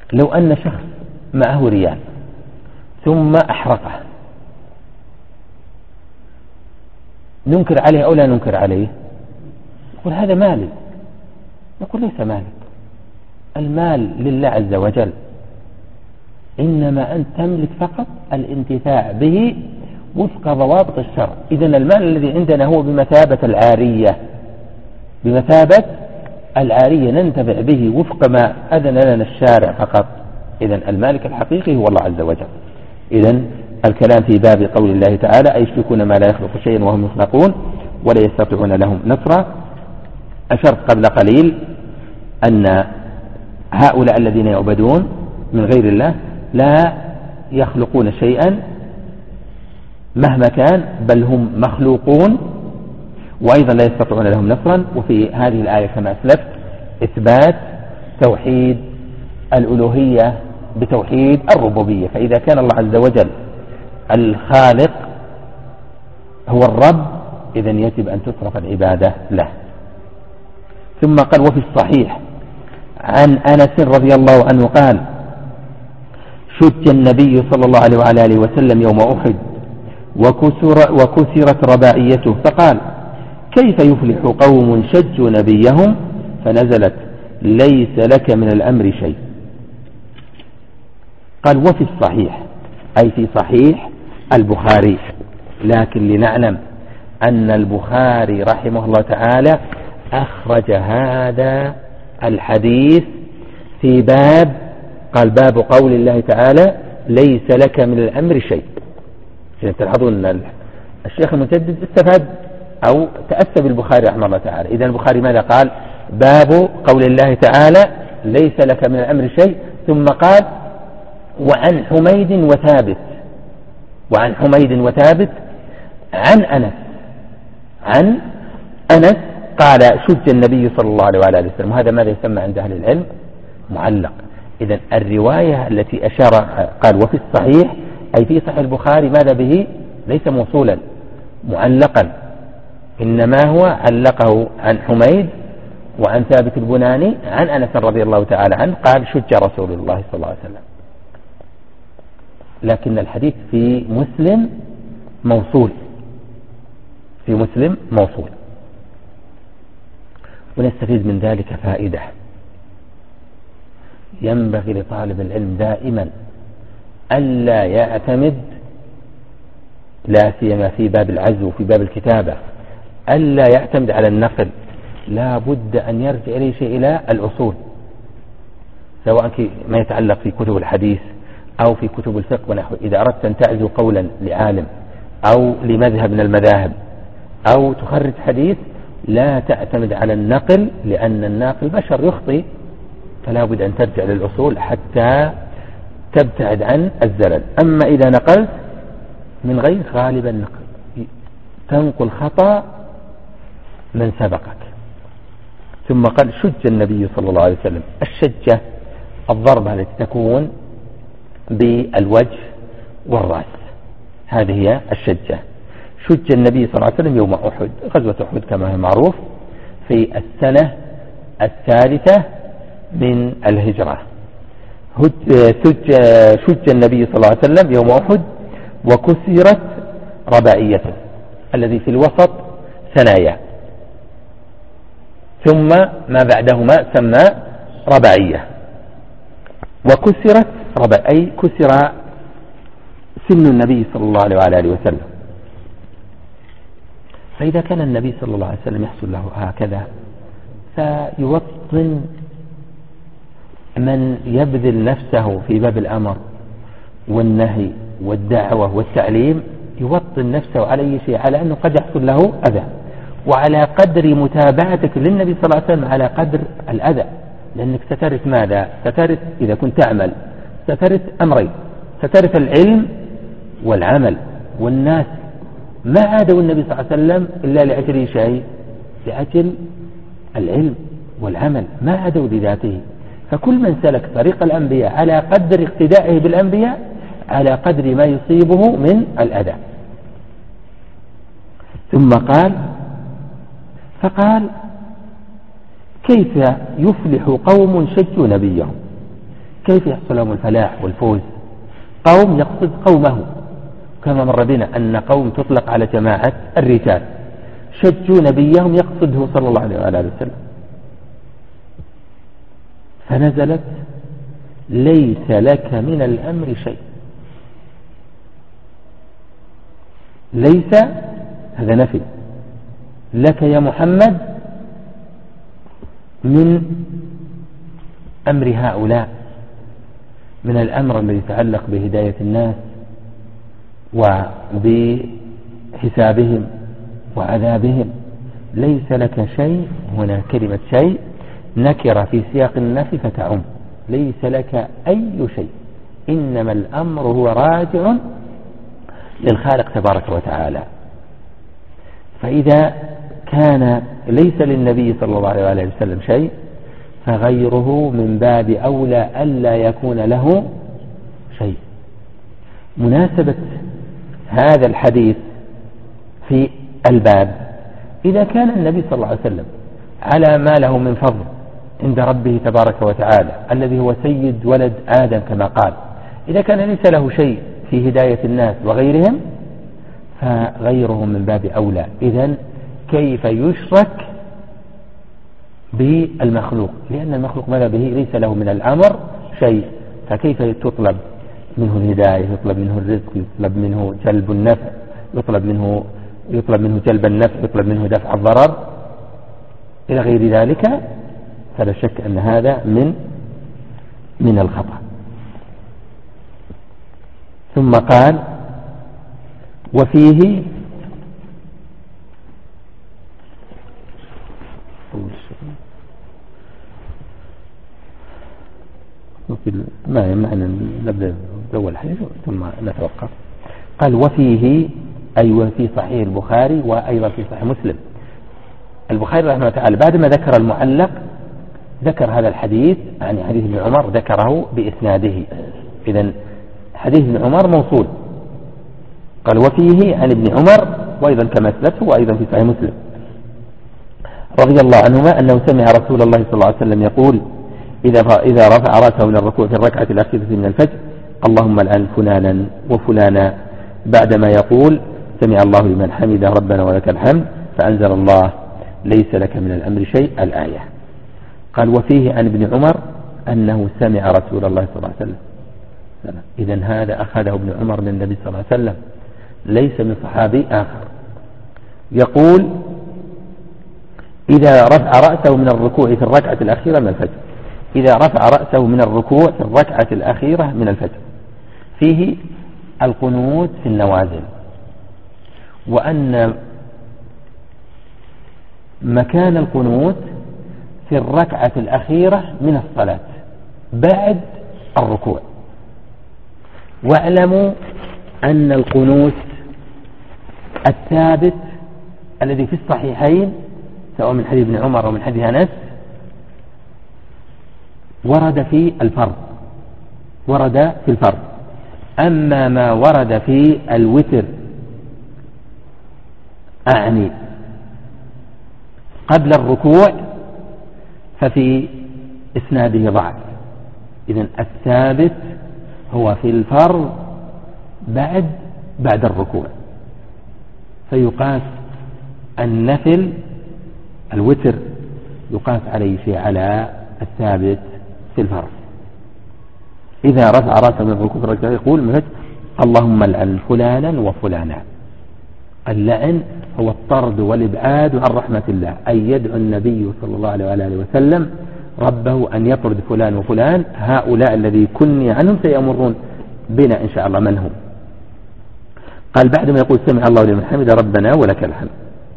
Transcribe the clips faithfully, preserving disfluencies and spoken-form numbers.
لو أن شخص معه ريال ثم أحرقه، ننكر عليه أو لا ننكر عليه؟ نقول هذا مالي. نقول ليس مالك، المال لله عز وجل، إنما أنت تملك فقط الانتفاع به وفق ضوابط الشرع. إذن المال الذي عندنا هو بمثابة العارية، بمثابة العارية ننتفع به وفق ما أذن لنا الشارع فقط. إذن المالك الحقيقي هو الله عز وجل. إذن الكلام في باب قول الله تعالى: أيشركون ما لا يخلق شيئا وهم يخلقون ولا يستطيعون لهم نصرا. أشرت قبل قليل أن هؤلاء الذين يعبدون من غير الله لا يخلقون شيئا مهما كان، بل هم مخلوقون، وأيضا لا يستطيعون لهم نصرا. وفي هذه الآية كما أسلفت إثبات توحيد الألوهية بتوحيد الربوبية. فإذا كان الله عز وجل الخالق هو الرب، إذن يجب أن تصرف العبادة له. ثم قال: وفي الصحيح عن أنس رضي الله عنه قال: شج النبي صلى الله عليه وعلى آله وسلم يوم أحد وكسر وكسرت رباعيته، فقال: كيف يفلح قوم شجوا نبيهم؟ فنزلت: ليس لك من الأمر شيء. قال: وفي الصحيح، أي في صحيح البخاري، لكن لنعلم أن البخاري رحمه الله تعالى أخرج هذا الحديث في باب، قال: باب قول الله تعالى: ليس لك من الأمر شيء. تلاحظون أن الشيخ المجدد استفاد أو تأسى بالبخاري رحمه الله تعالى. إذن البخاري ماذا قال؟ باب قول الله تعالى: ليس لك من الأمر شيء، ثم قال: وعن حميد وثابت، وعن حميد وثابت عن أنس، عن أنس قال: شج النبي صلى الله عليه وعلى آله وسلم. وهذا ماذا يسمى عند أهل العلم؟ معلق. إذن الرواية التي أشار قال: وفي الصحيح، أي في صحيح البخاري، ماذا به؟ ليس موصولا معلقا، إنما هو علقه عن حميد وعن ثابت البناني عن أنس رضي الله تعالى عنه قال: شج رسول الله صلى الله عليه وسلم. لكن الحديث في مسلم موصول، في مسلم موصول. ونستفيد من ذلك فائدة: ينبغي لطالب العلم دائما ألا يعتمد، لا سيما في باب العزو وفي باب الكتابة، ألا يعتمد على النقل، لا بد أن يرجع إليه شيء إلى الأصول، سواء ما يتعلق في كتب الحديث أو في كتب الفقه ونحو. إذا أردت أن تعزو قولا لعالم أو لمذهب من المذاهب أو تخرج حديث، لا تعتمد على النقل، لأن الناقل بشر يخطئ، فلا بد أن ترجع للأصول حتى تبتعد عن الزلل. أما إذا نقلت من غير، غالبا تنقل خطأ من سبقك. ثم قال: شج النبي صلى الله عليه وسلم. الشجة الضربة التي تكون بالوجه والرأس، هذه هي الشجة. شج النبي صلى الله عليه وسلم يوم أحد، غزوة أحد كما هو معروف، في السنة الثالثة من الهجرة. شج النبي صلى الله عليه وسلم يوم أحد وكسرت رباعيته، الذي في الوسط ثنايا، ثم ما بعدهما سمى رباعية. وكسرت رباع، أي كسر سن النبي صلى الله عليه وعلى آله وسلم. فإذا كان النبي صلى الله عليه وسلم يحصل له هكذا، فيوطن من يبذل نفسه في باب الأمر والنهي والدعوة والتعليم، يوطن نفسه على أي شيء، على أنه قد يحصل له أذى، وعلى قدر متابعتك للنبي صلى الله عليه وسلم على قدر الأذى، لأنك سترث ماذا؟ سترث إذا كنت تعمل سترث أمرين: سترث العلم والعمل. والناس ما عادوا النبي صلى الله عليه وسلم إلا لأجل شيء، لأجل العلم والعمل، ما عادوا لذاته. فكل من سلك طريق الأنبياء على قدر اقتدائه بالأنبياء على قدر ما يصيبه من الأذى. ثم قال: فقال: كيف يفلح قوم شجوا نبيهم؟ كيف يحصل لهم الفلاح والفوز؟ قوم يقصد قومه، كما مر بنا أن قوم تطلق على جماعة الرجال شجوا نبيهم يقصده صلى الله عليه وآله وسلم، فنزلت ليس لك من الأمر شيء. ليس هذا نفي، لك يا محمد من أمر هؤلاء، من الأمر الذي يتعلق بهداية الناس وبحسابهم وعذابهم، ليس لك شيء. هنا كلمة شيء نكرة في سياق النفي فتعم، ليس لك أي شيء، إنما الأمر هو راجع للخالق تبارك وتعالى. فإذا كان ليس للنبي صلى الله عليه وسلم شيء، فغيره من باب أولى ألا يكون له شيء. مناسبة هذا الحديث في الباب، إذا كان النبي صلى الله عليه وسلم على ما له من فضل عند ربه تبارك وتعالى الذي هو سيد ولد آدم كما قال، إذا كان ليس له شيء في هداية الناس وغيرهم، فغيره من باب أولى. إذن كيف يشرك بالمخلوق؟ لأن المخلوق ماذا به؟ ليس له من الأمر شيء، فكيف تطلب منه الهداية، يطلب منه الرزق، يطلب منه جلب النفع، يطلب منه يطلب منه جلب النفع، يطلب منه دفع الضرر إلى غير ذلك؟ فلا شك أن هذا من من الخطأ. ثم قال وفيه ما يمنع أن نبدأ بأول حديث ثم نتوقف. قال وفيه أي وفي صحيح البخاري وأيضا في صحيح مسلم. البخاري رحمه الله تعالى بعدما ذكر المعلق ذكر هذا الحديث عن حديث ابن عمر، ذكره بإسناده. إذن حديث ابن عمر موصول. قال وفيه عن ابن عمر وأيضا كما سلفه وأيضا في صحيح مسلم رضي الله عنهما أنه سمع رسول الله صلى الله عليه وسلم يقول إذا إذا رفع رأسه من الركوع في الركعة الأخيرة من الفجر اللهم الآن فلانا وفلانا، بعدما يقول سمع الله لمن حمده ربنا ولك الحمد، فأنزل الله ليس لك من الأمر شيء الآية. قال وفيه عن ابن عمر أنه سمع رسول الله صلى الله عليه وسلم. إذن هذا أخذه ابن عمر من النبي صلى الله عليه وسلم، ليس من صحابي آخر. يقول إذا رفع رأسه من الركوع في الركعة الأخيرة من الفجر، إذا رفع رأسه من الركوع في الركعة الأخيرة من الفجر، فيه القنوت في النوازل، وأن مكان القنوت في الركعة الأخيرة من الصلاة بعد الركوع. واعلموا أن القنوت الثابت الذي في الصحيحين سواء من حديث ابن عمر ومن حديث أنس ورد في الفرض، ورد في الفرض. أما ما ورد في الوتر أعني قبل الركوع ففي إسناده ضعف. إذن الثابت هو في الفرض بعد بعد الركوع، فيقاس النفل الوتر يقاس عليه شيء على الثابت في الفرض. إذا رفع رأسه من الركوع يقول مثل اللهم لعن فلانا وفلانا. اللعن هو الطرد والإبعاد عن رحمة الله، أي يدعو النبي صلى الله عليه وآله وسلم ربه أن يطرد فلان وفلان، هؤلاء الذي كني عنهم سيمرون بنا إن شاء الله من هم. قال بعدما يقول سمع الله لمن حمده ربنا ولك الحمد،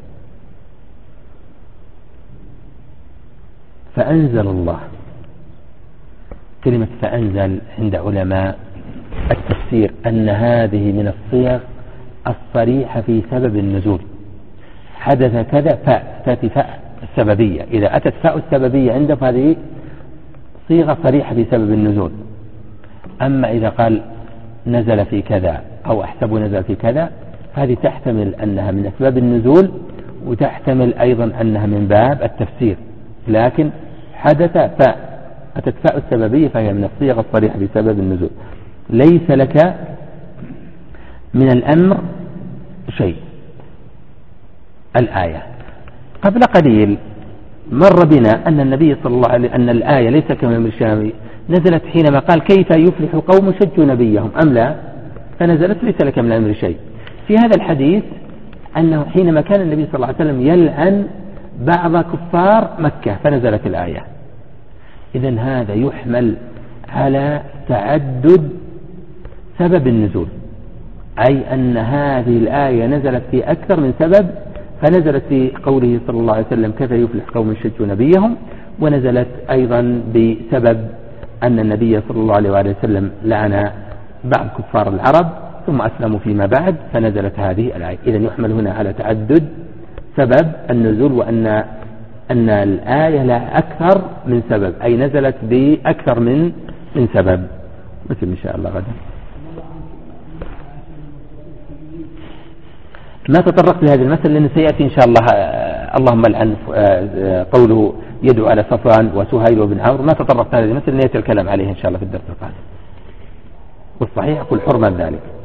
فأنزل الله. كلمة فأنزل عند علماء التفسير أن هذه من الصيغ الصريحة في سبب النزول. حدث كذا فاء، تأتي فاء السببية، إذا أتت فاء السببية عند هذه صيغة صريحة في سبب النزول. أما إذا قال نزل في كذا أو أحسب نزل في كذا، فهذه تحتمل أنها من أسباب النزول وتحتمل أيضا أنها من باب التفسير، لكن حدث فاء أتت فاء السببية فهي من الصيغ الصريحة بسبب النزول. ليس لك من الأمر شيء. الآية قبل قليل مر بنا أن النبي صلى الله عليه وسلم أن الآية ليس كما من الشامي نزلت حينما قال كيف يفلح قوم شجوا نبيهم أم لا، فنزلت ليس لك من الأمر شيء. في هذا الحديث أنه حينما كان النبي صلى الله عليه وسلم يلعن بعض كفار مكة فنزلت الآية. إذن هذا يحمل على تعدد سبب النزول، أي أن هذه الآية نزلت في أكثر من سبب، فنزلت في قوله صلى الله عليه وسلم كيف يفلح قوم شجوا نبيهم، ونزلت أيضا بسبب أن النبي صلى الله عليه وسلم لعن بعض كفار العرب ثم أسلموا فيما بعد فنزلت هذه الآية. إذن يحمل هنا على تعدد سبب النزول، وأن أن الآية لها أكثر من سبب، أي نزلت بأكثر من من سبب، مثل إن شاء الله غدا. ما تطرقت لهذه المسألة لأن سيأتي إن شاء الله اللهم لعن قوله يدعو على صفوان وسهيل وابن عمرو، ما تطرقت لهذه المسألة نية الكلام عليه إن شاء الله في الدرس القادم، والصحيح أقول حرمة ذلك.